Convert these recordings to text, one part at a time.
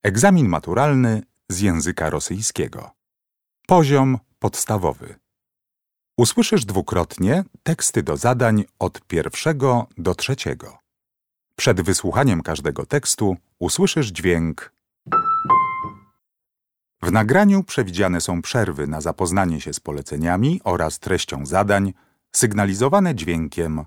Egzamin maturalny z języka rosyjskiego. Poziom podstawowy. Usłyszysz dwukrotnie teksty do zadań od 1 do 3. Przed wysłuchaniem każdego tekstu usłyszysz dźwięk. W nagraniu przewidziane są przerwy na zapoznanie się z poleceniami oraz treścią zadań, sygnalizowane dźwiękiem.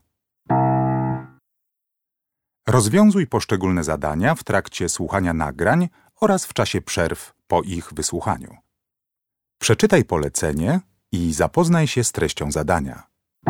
Rozwiązuj poszczególne zadania w trakcie słuchania nagrań oraz w czasie przerw po ich wysłuchaniu. Przeczytaj polecenie i zapoznaj się z treścią zadania.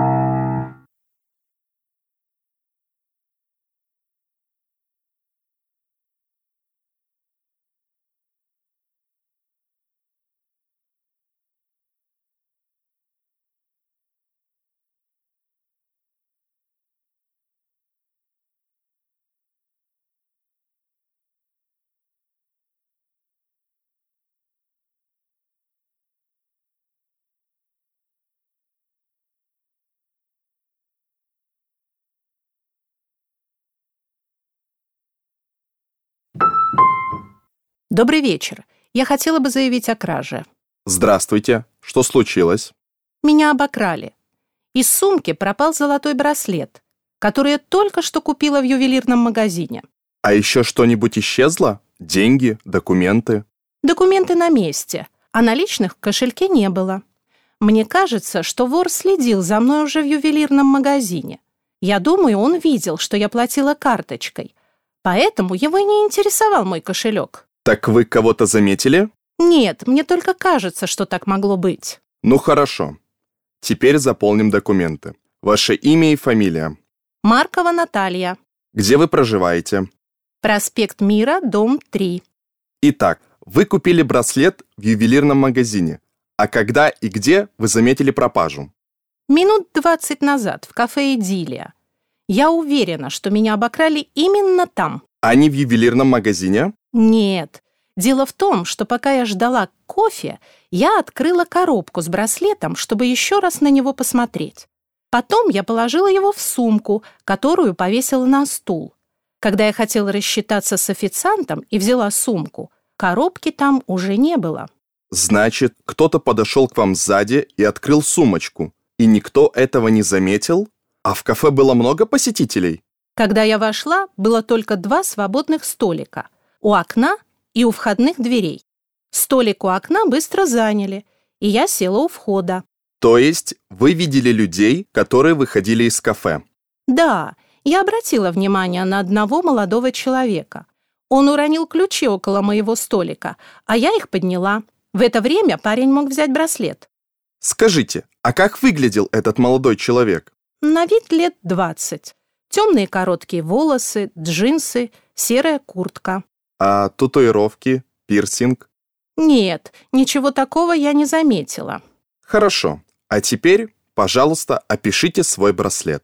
Добрый вечер. Я хотела бы заявить о краже. Здравствуйте. Что случилось? Меня обокрали. Из сумки пропал золотой браслет, который я только что купила в ювелирном магазине. А еще что-нибудь исчезло? Деньги, документы? Документы на месте, а наличных в кошельке не было. Мне кажется, что вор следил за мной уже в ювелирном магазине. Я думаю, он видел, что я платила карточкой, поэтому его и не интересовал мой кошелек. Так вы кого-то заметили? Нет, мне только кажется, что так могло быть. Ну хорошо. Теперь заполним документы. Ваше имя и фамилия. Маркова Наталья. Где вы проживаете? Проспект Мира, дом 3. Итак, вы купили браслет в ювелирном магазине. А когда и где вы заметили пропажу? Минут 20 назад в кафе «Идиллия». Я уверена, что меня обокрали именно там. А не в ювелирном магазине? Нет. Дело в том, что пока я ждала кофе, я открыла коробку с браслетом, чтобы еще раз на него посмотреть. Потом я положила его в сумку, которую повесила на стул. Когда я хотела рассчитаться с официантом и взяла сумку, коробки там уже не было. Значит, кто-то подошел к вам сзади и открыл сумочку, и никто этого не заметил? А в кафе было много посетителей? Когда я вошла, было только 2 свободных столика – у окна и у входных дверей. Столик у окна быстро заняли, и я села у входа. То есть вы видели людей, которые выходили из кафе? Да, я обратила внимание на одного молодого человека. Он уронил ключи около моего столика, а я их подняла. В это время парень мог взять браслет. Скажите, а как выглядел этот молодой человек? На вид лет 20. Темные короткие волосы, джинсы, серая куртка. А татуировки, пирсинг? Нет, ничего такого я не заметила. Хорошо. А теперь, пожалуйста, опишите свой браслет.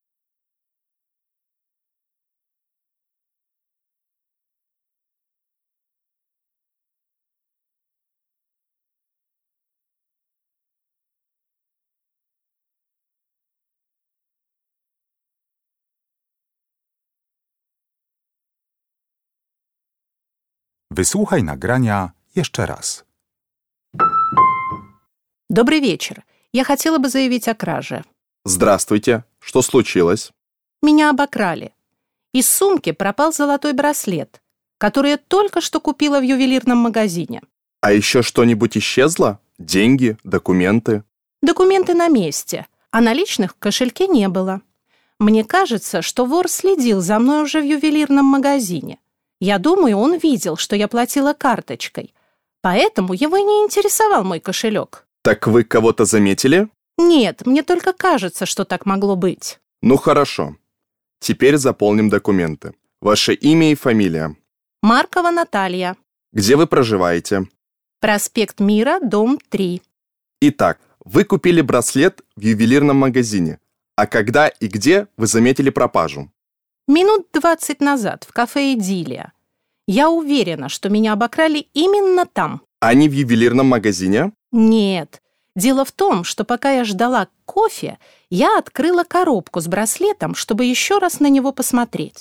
Wysłuchaj nagrania jeszcze raz. Добрый вечер. Я хотела бы заявить о краже. Здравствуйте. Что случилось? Меня обокрали. Из сумки пропал золотой браслет, который я только что купила в ювелирном магазине. А еще что-нибудь исчезло? Деньги, документы? Документы на месте, а наличных в кошельке не было. Мне кажется, что вор следил за мной уже в ювелирном магазине. Я думаю, он видел, что я платила карточкой, поэтому его и не интересовал мой кошелек. Так вы кого-то заметили? Нет, мне только кажется, что так могло быть. Ну хорошо. Теперь заполним документы. Ваше имя и фамилия. Маркова Наталья. Где вы проживаете? Проспект Мира, дом 3. Итак, вы купили браслет в ювелирном магазине. А когда и где вы заметили пропажу? Минут 20 назад в кафе «Идиллия». Я уверена, что меня обокрали именно там. А не в ювелирном магазине? Нет. Дело в том, что пока я ждала кофе, я открыла коробку с браслетом, чтобы еще раз на него посмотреть.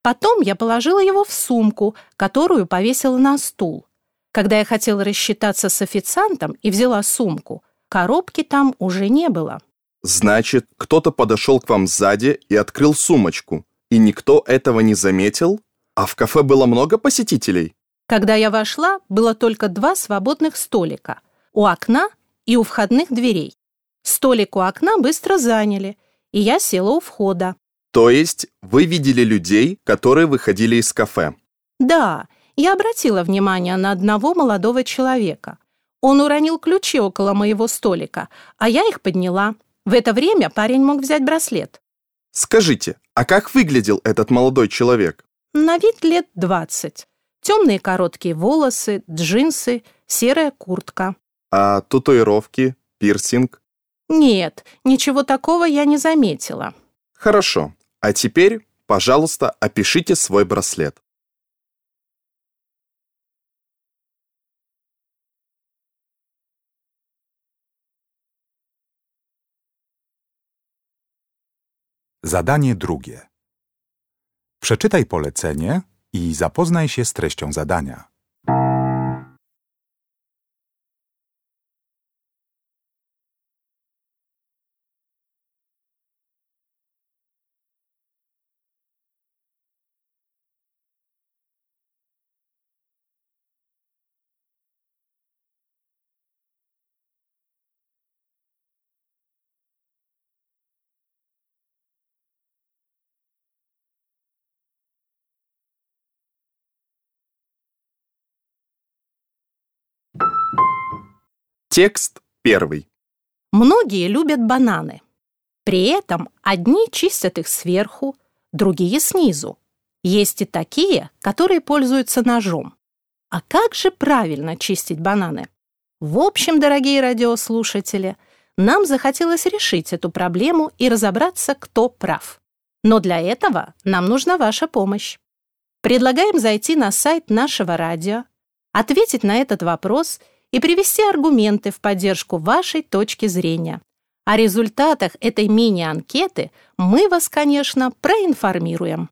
Потом я положила его в сумку, которую повесила на стул. Когда я хотела рассчитаться с официантом и взяла сумку, коробки там уже не было. Значит, кто-то подошел к вам сзади и открыл сумочку, и никто этого не заметил? А в кафе было много посетителей? Когда я вошла, было только 2 свободных столика – у окна и у входных дверей. Столик у окна быстро заняли, и я села у входа. То есть вы видели людей, которые выходили из кафе? Да, я обратила внимание на одного молодого человека. Он уронил ключи около моего столика, а я их подняла. В это время парень мог взять браслет. Скажите, а как выглядел этот молодой человек? На вид лет 20. Темные короткие волосы, джинсы, серая куртка. А татуировки, пирсинг? Нет, ничего такого я не заметила. Хорошо. А теперь, пожалуйста, опишите свой браслет. Zadanie drugie. Przeczytaj polecenie i zapoznaj się z treścią zadania. Текст 1. Многие любят бананы. При этом одни чистят их сверху, другие снизу. Есть и такие, которые пользуются ножом. А как же правильно чистить бананы? В общем, дорогие радиослушатели, нам захотелось решить эту проблему и разобраться, кто прав. Но для этого нам нужна ваша помощь. Предлагаем зайти на сайт нашего радио, ответить на этот вопрос и привести аргументы в поддержку вашей точки зрения. О результатах этой мини-анкеты мы вас, конечно, проинформируем.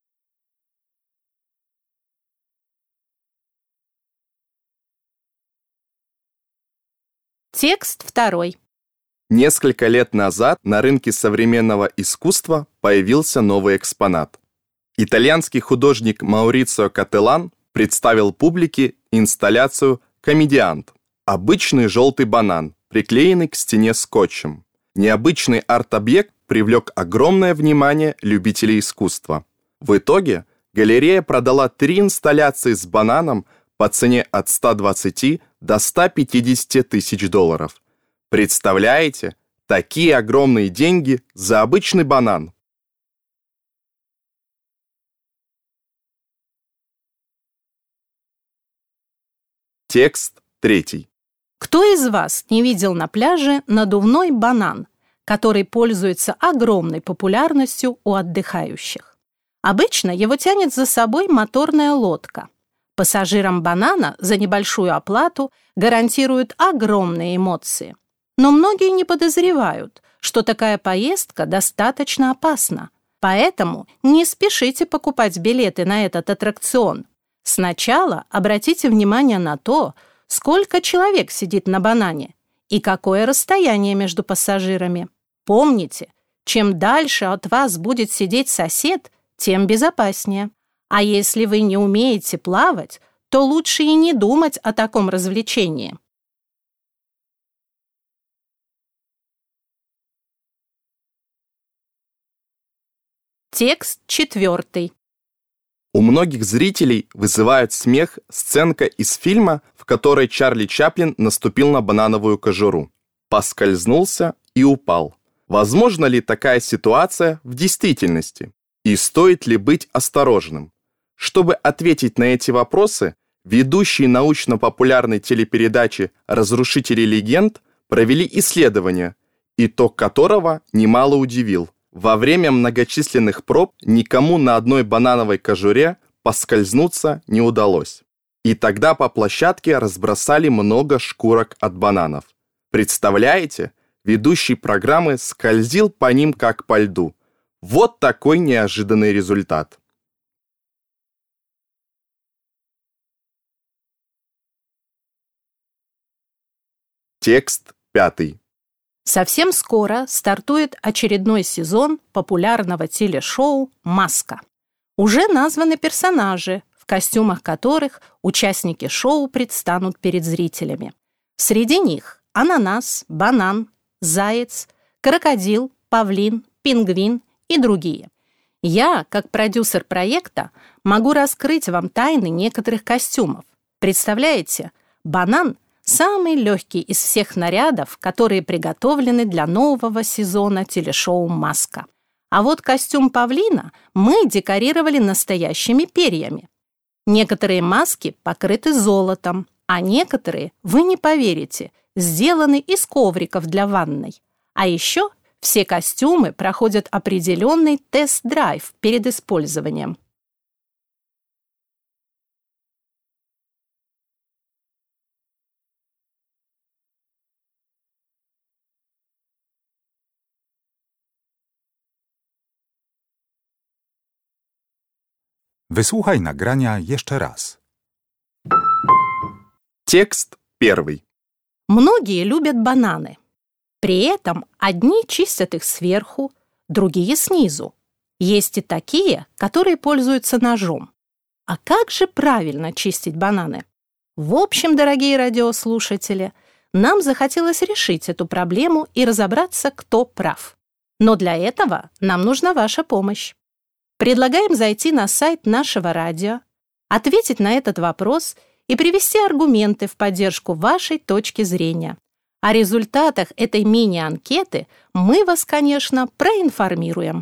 Текст 2. Несколько лет назад на рынке современного искусства появился новый экспонат. Итальянский художник Маурицио Кателлан представил публике инсталляцию «Комедиант». Обычный желтый банан, приклеенный к стене скотчем. Необычный арт-объект привлек огромное внимание любителей искусства. В итоге галерея продала 3 инсталляции с бананом по цене от 120 до 150 тысяч долларов. Представляете, такие огромные деньги за обычный банан. Текст 3. Кто из вас не видел на пляже надувной банан, который пользуется огромной популярностью у отдыхающих? Обычно его тянет за собой моторная лодка. Пассажирам банана за небольшую оплату гарантируют огромные эмоции. Но многие не подозревают, что такая поездка достаточно опасна. Поэтому не спешите покупать билеты на этот аттракцион. Сначала обратите внимание на то, сколько человек сидит на банане и какое расстояние между пассажирами. Помните, чем дальше от вас будет сидеть сосед, тем безопаснее. А если вы не умеете плавать, то лучше и не думать о таком развлечении. Текст 4. У многих зрителей вызывает смех сценка из фильма, в которой Чарли Чаплин наступил на банановую кожуру, поскользнулся и упал. Возможна ли такая ситуация в действительности? И стоит ли быть осторожным? Чтобы ответить на эти вопросы, ведущие научно-популярной телепередачи «Разрушители легенд» провели исследование, итог которого немало удивил. Во время многочисленных проб никому на одной банановой кожуре поскользнуться не удалось. И тогда по площадке разбросали много шкурок от бананов. Представляете, ведущий программы скользил по ним как по льду. Вот такой неожиданный результат. Текст 5. Совсем скоро стартует очередной сезон популярного телешоу «Маска». Уже названы персонажи, в костюмах которых участники шоу предстанут перед зрителями. Среди них ананас, банан, заяц, крокодил, павлин, пингвин и другие. Я, как продюсер проекта, могу раскрыть вам тайны некоторых костюмов. Представляете, банан – самый легкий из всех нарядов, которые приготовлены для нового сезона телешоу «Маска». А вот костюм павлина мы декорировали настоящими перьями. Некоторые маски покрыты золотом, а некоторые, вы не поверите, сделаны из ковриков для ванной. А еще все костюмы проходят определенный тест-драйв перед использованием. Wysłuchaj nagrania jeszcze raz. Текст 1. Многие любят бананы. При этом одни чистят их сверху, другие снизу. Есть и такие, которые пользуются ножом. А как же правильно чистить бананы? В общем, дорогие радиослушатели, нам захотелось решить эту проблему и разобраться, кто прав. Но для этого нам нужна ваша помощь. Предлагаем зайти на сайт нашего радио, ответить на этот вопрос и привести аргументы в поддержку вашей точки зрения. О результатах этой мини-анкеты мы вас, конечно, проинформируем.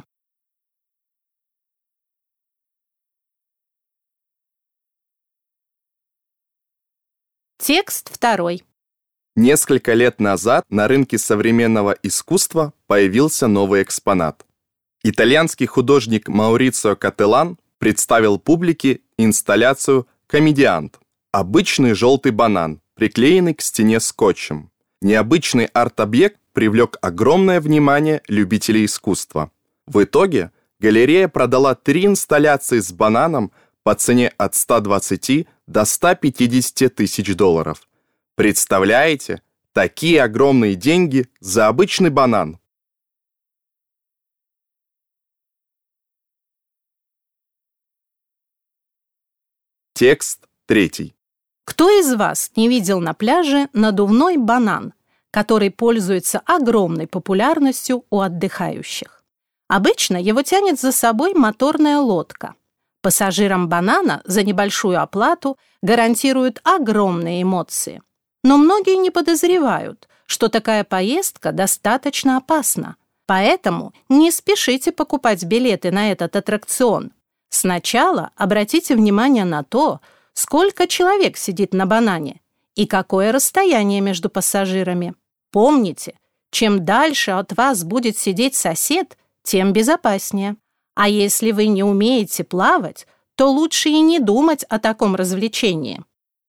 Текст 2. Несколько лет назад на рынке современного искусства появился новый экспонат. Итальянский художник Маурицио Кателлан представил публике инсталляцию «Комедиант» – обычный желтый банан, приклеенный к стене скотчем. Необычный арт-объект привлек огромное внимание любителей искусства. В итоге галерея продала 3 инсталляции с бананом по цене от 120 до 150 тысяч долларов. Представляете, такие огромные деньги за обычный банан. Текст 3. Кто из вас не видел на пляже надувной банан, который пользуется огромной популярностью у отдыхающих? Обычно его тянет за собой моторная лодка. Пассажирам банана за небольшую оплату гарантируют огромные эмоции. Но многие не подозревают, что такая поездка достаточно опасна. Поэтому не спешите покупать билеты на этот аттракцион. Сначала обратите внимание на то, сколько человек сидит на банане и какое расстояние между пассажирами. Помните, чем дальше от вас будет сидеть сосед, тем безопаснее. А если вы не умеете плавать, то лучше и не думать о таком развлечении.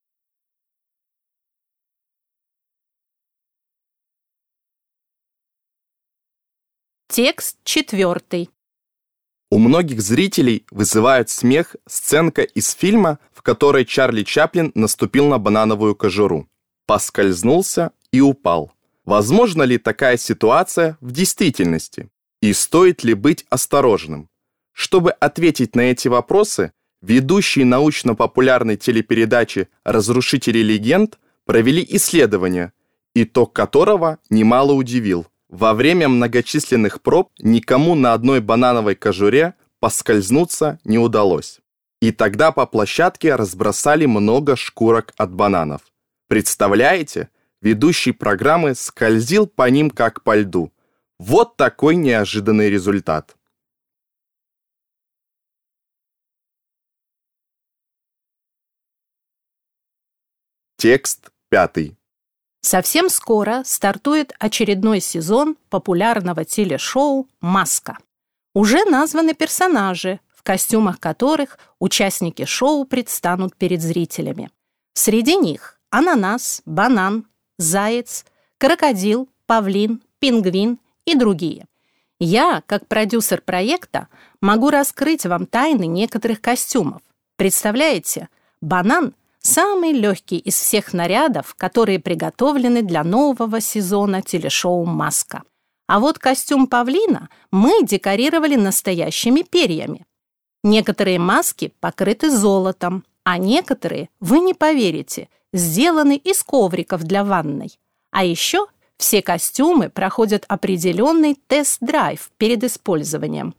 Текст 4. У многих зрителей вызывает смех сценка из фильма, в которой Чарли Чаплин наступил на банановую кожуру, поскользнулся и упал. Возможна ли такая ситуация в действительности? И стоит ли быть осторожным? Чтобы ответить на эти вопросы, ведущие научно-популярной телепередачи «Разрушители легенд» провели исследование, итог которого немало удивил. Во время многочисленных проб никому на одной банановой кожуре поскользнуться не удалось. И тогда по площадке разбросали много шкурок от бананов. Представляете, ведущий программы скользил по ним как по льду. Вот такой неожиданный результат. Текст 5. Совсем скоро стартует очередной сезон популярного телешоу «Маска». Уже названы персонажи, в костюмах которых участники шоу предстанут перед зрителями. Среди них ананас, банан, заяц, крокодил, павлин, пингвин и другие. Я, как продюсер проекта, могу раскрыть вам тайны некоторых костюмов. Представляете, банан – Самый легкий из всех нарядов, которые приготовлены для нового сезона телешоу «Маска». А вот костюм павлина мы декорировали настоящими перьями. Некоторые маски покрыты золотом, а некоторые, вы не поверите, сделаны из ковриков для ванной. А еще все костюмы проходят определенный тест-драйв перед использованием.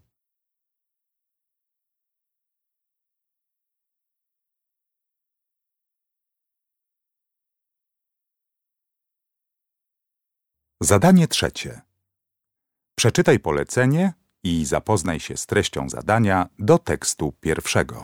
Zadanie trzecie. Przeczytaj polecenie i zapoznaj się z treścią zadania do tekstu pierwszego.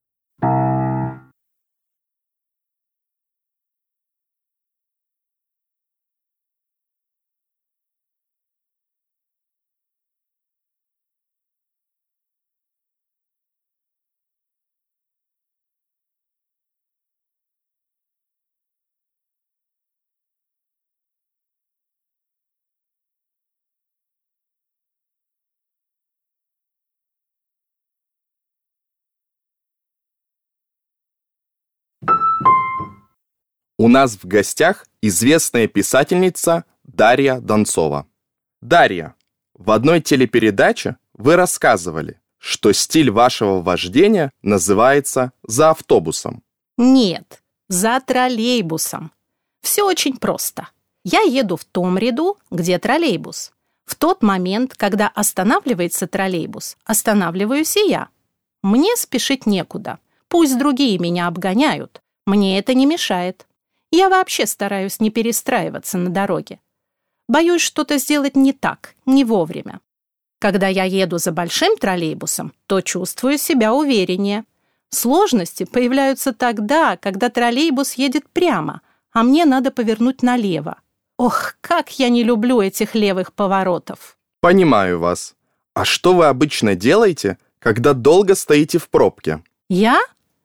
У нас в гостях известная писательница Дарья Донцова. Дарья, в одной телепередаче вы рассказывали, что стиль вашего вождения называется «за автобусом». Нет, за троллейбусом. Все очень просто. Я еду в том ряду, где троллейбус. В тот момент, когда останавливается троллейбус, останавливаюсь и я. Мне спешить некуда. Пусть другие меня обгоняют. Мне это не мешает. Я вообще стараюсь не перестраиваться на дороге. Боюсь что-то сделать не так, не вовремя. Когда я еду за большим троллейбусом, то чувствую себя увереннее. Сложности появляются тогда, когда троллейбус едет прямо, а мне надо повернуть налево. Ох, как я не люблю этих левых поворотов. Понимаю вас. А что вы обычно делаете, когда долго стоите в пробке? Я?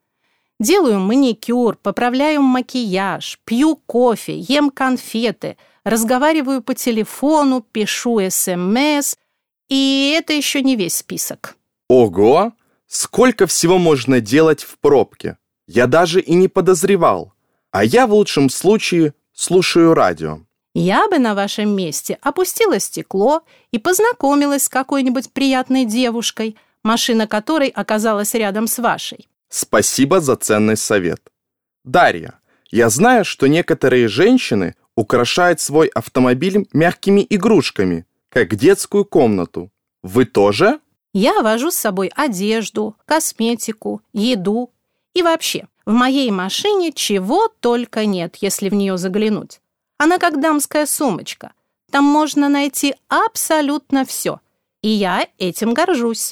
Делаю маникюр, поправляю макияж, пью кофе, ем конфеты, разговариваю по телефону, пишу СМС, и это еще не весь список. Ого! Сколько всего можно делать в пробке? Я даже и не подозревал. А я в лучшем случае слушаю радио. Я бы на вашем месте опустила стекло и познакомилась с какой-нибудь приятной девушкой, машина которой оказалась рядом с вашей. Спасибо за ценный совет. Дарья, я знаю, что некоторые женщины украшают свой автомобиль мягкими игрушками, как детскую комнату. Вы тоже? Я вожу с собой одежду, косметику, еду. И вообще, в моей машине чего только нет, если в нее заглянуть. Она как дамская сумочка. Там можно найти абсолютно все. И я этим горжусь.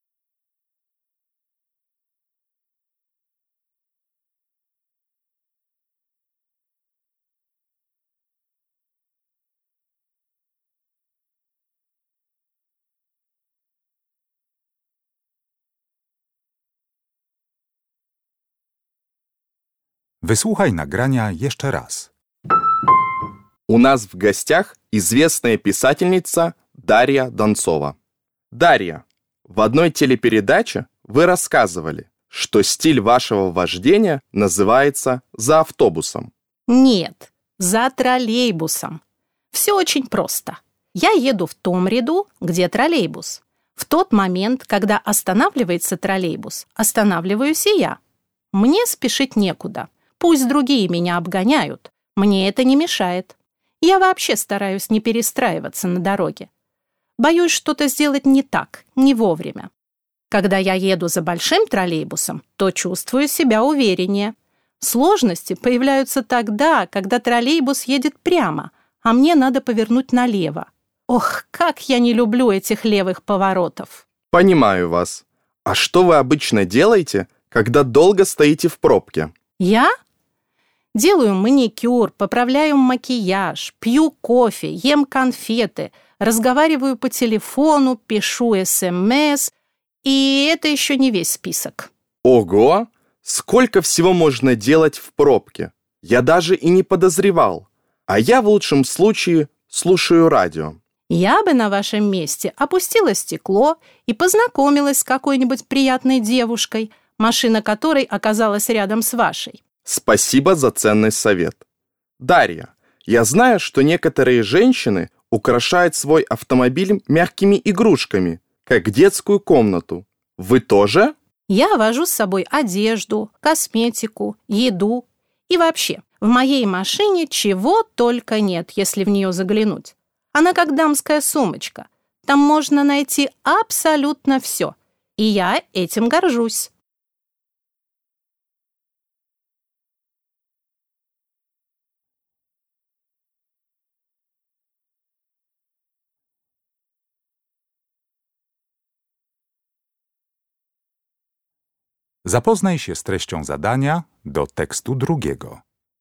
Wysłuchaj nagrania jeszcze raz. У нас в гостях известная писательница Дарья Донцова. Дарья, в одной телепередаче вы рассказывали, что стиль вашего вождения называется «за автобусом». Нет, за троллейбусом. Все очень просто. Я еду в том ряду, где троллейбус. В тот момент, когда останавливается троллейбус, останавливаюсь и я. Мне спешить некуда. Пусть другие меня обгоняют. Мне это не мешает. Я вообще стараюсь не перестраиваться на дороге. Боюсь что-то сделать не так, не вовремя. Когда я еду за большим троллейбусом, то чувствую себя увереннее. Сложности появляются тогда, когда троллейбус едет прямо, а мне надо повернуть налево. Ох, как я не люблю этих левых поворотов. Понимаю вас. А что вы обычно делаете, когда долго стоите в пробке? Я? Делаю маникюр, поправляю макияж, пью кофе, ем конфеты, разговариваю по телефону, пишу СМС, и это еще не весь список. Ого! Сколько всего можно делать в пробке? Я даже и не подозревал. А я в лучшем случае слушаю радио. Я бы на вашем месте опустила стекло и познакомилась с какой-нибудь приятной девушкой, машина которой оказалась рядом с вашей. Спасибо за ценный совет. Дарья, я знаю, что некоторые женщины украшают свой автомобиль мягкими игрушками, как детскую комнату. Вы тоже? Я вожу с собой одежду, косметику, еду. И вообще, в моей машине чего только нет, если в нее заглянуть. Она как дамская сумочка. Там можно найти абсолютно все. И я этим горжусь. Zapoznaj się z treścią zadania do tekstu drugiego.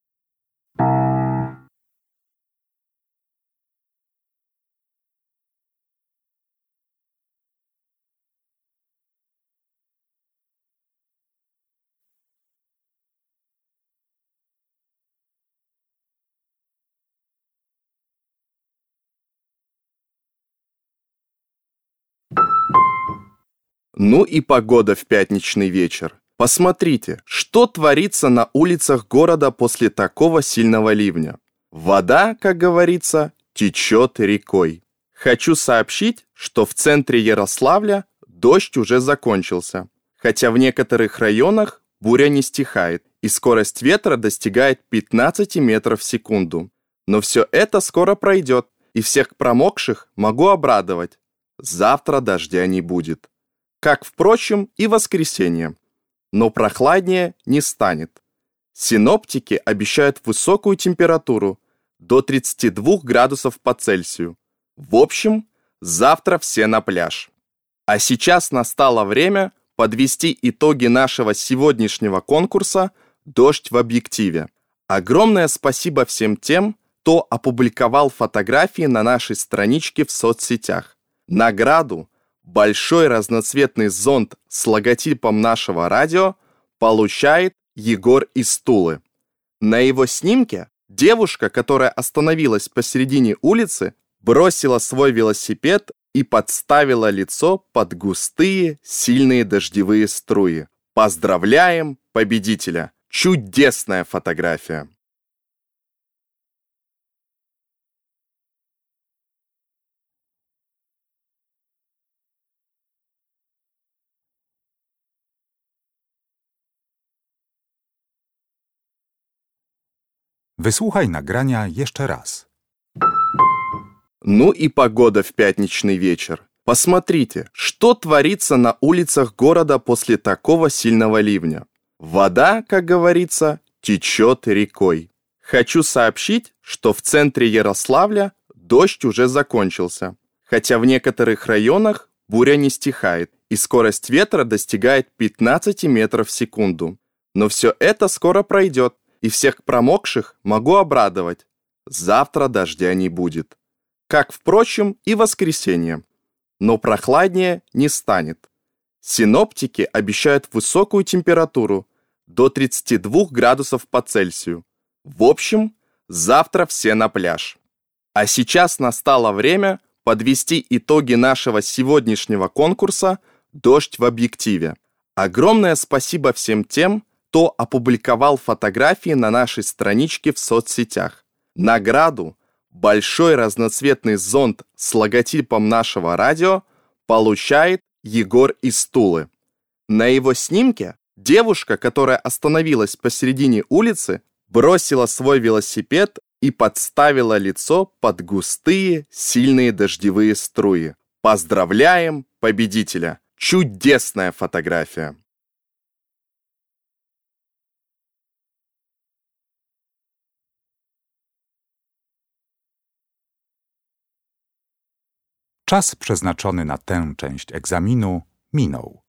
Ну и погода в пятничный вечер. Посмотрите, что творится на улицах города после такого сильного ливня. Вода, как говорится, течет рекой. Хочу сообщить, что в центре Ярославля дождь уже закончился, хотя в некоторых районах буря не стихает, и скорость ветра достигает 15 метров в секунду. Но все это скоро пройдет, и всех промокших могу обрадовать. Завтра дождя не будет. Как, впрочем, и воскресенье. Но прохладнее не станет. Синоптики обещают высокую температуру до 32 градусов по Цельсию. В общем, завтра все на пляж. А сейчас настало время подвести итоги нашего сегодняшнего конкурса «Дождь в объективе». Огромное спасибо всем тем, кто опубликовал фотографии на нашей страничке в соцсетях. Награду большой разноцветный зонт с логотипом нашего радио получает Егор из Тулы. На его снимке девушка, которая остановилась посередине улицы, бросила свой велосипед и подставила лицо под густые, сильные дождевые струи. Поздравляем победителя! Чудесная фотография! Wysłuchaj nagrania jeszcze raz. Ну и погода в пятничный вечер. Посмотрите, что творится на улицах города после такого сильного ливня. Вода, как говорится, течет рекой. Хочу сообщить, что в центре Ярославля дождь уже закончился, хотя в некоторых районах буря не стихает, и скорость ветра достигает 15 метров в секунду. Но все это скоро пройдет, и всех промокших могу обрадовать. Завтра дождя не будет. Как, впрочем, и воскресенье. Но прохладнее не станет. Синоптики обещают высокую температуру до 32 градусов по Цельсию. В общем, завтра все на пляж. А сейчас настало время подвести итоги нашего сегодняшнего конкурса «Дождь в объективе». Огромное спасибо всем тем, кто опубликовал фотографии на нашей страничке в соцсетях. Награду большой разноцветный зонт с логотипом нашего радио получает Егор из Тулы. На его снимке девушка, которая остановилась посередине улицы, бросила свой велосипед и подставила лицо под густые, сильные дождевые струи. Поздравляем победителя! Чудесная фотография! Czas przeznaczony na tę część egzaminu minął.